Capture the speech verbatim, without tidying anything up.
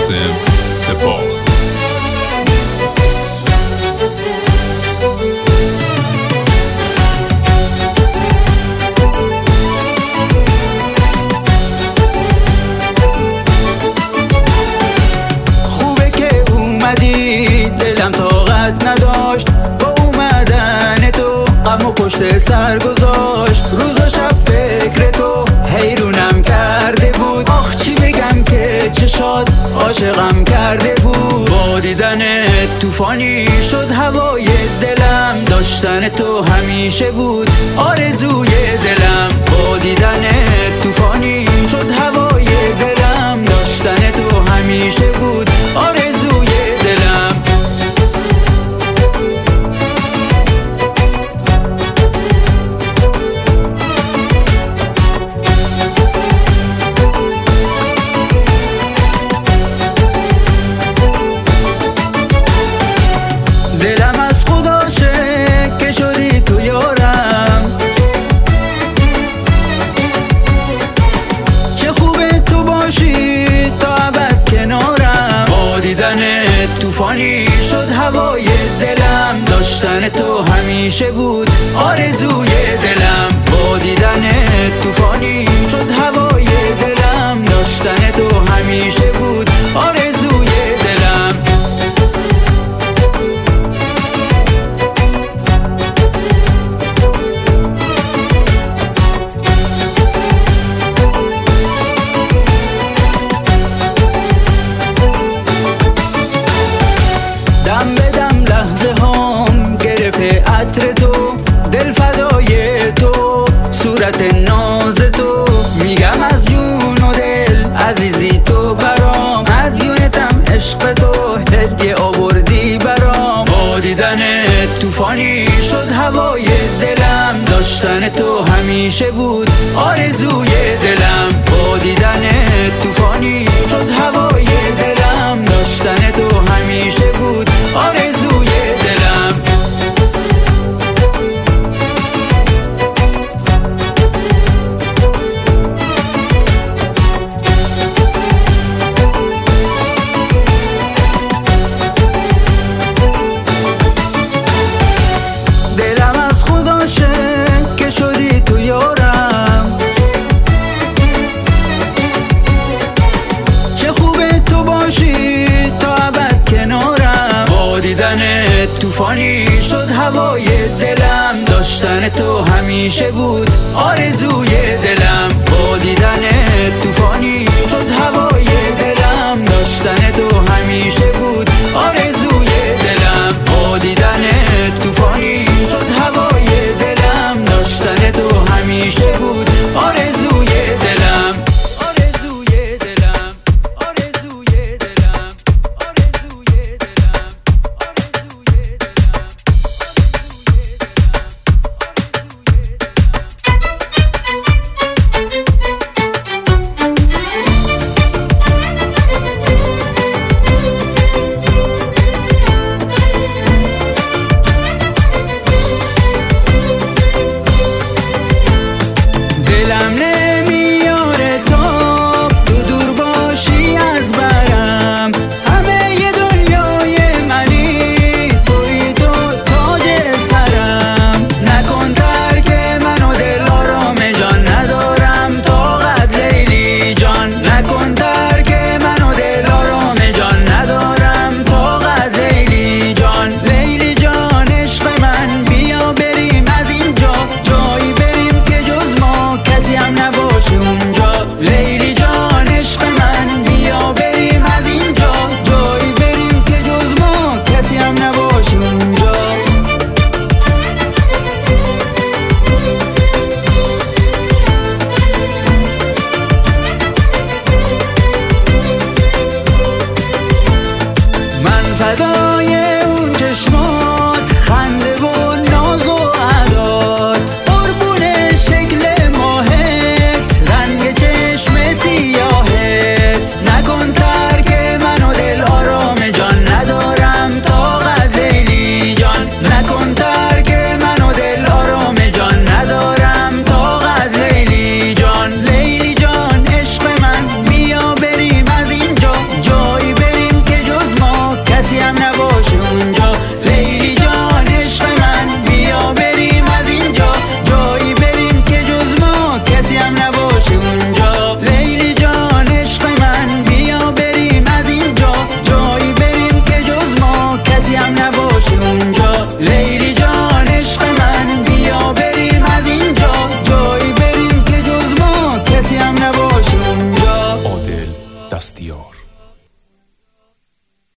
قاسم سپاه. خوبه که اومدی، دلم طاقت نداشت با اومدن تو، غم و پشت سر گذاشت. روز و شب فکر تو حیرونم کرده بود. آخ چی بگم که چشات عاشقم کرده بود. با دیدنت توفانی شد هوای دلم، داشتن تو همیشه بود آرزوی دلم. با دیدنت توفانی شد هوای دلم، داشتن تو همیشه بود آرزوی دلم. دلم از خداشه که شدی تو یارم، چه خوبه تو باشی تا ابد کنارم. با دیدنت توفانی شد هوای دلم، داشتن تو همیشه بود آرزوی دلم. با دیدنت توفانی شد هوای دلم، داشتن تو همیشه بود آرزوی دلم. دم به دم لحظه هام گرفته عطر تو، دل فدای تو، صورت ناز تو. میگم از جون و دل عزیزی تو برام، مدیونتم عشق تو، هدیه آوردی برام. با دیدنت توفانی شد هوای دلم، داشتن تو همیشه بود آرزوی دلم. با دیدنت توفانی شد هوای دلم، داشتن تو همیشه بود آرزوی دلم. دلم از خداشه که شدی تو یارم، چه خوبه تو باشی تا ابد کنارم. با دیدنت توفانی شد هوای دلم، داشتن تو همیشه بود آرزوی دلم. با دیدنت توفانی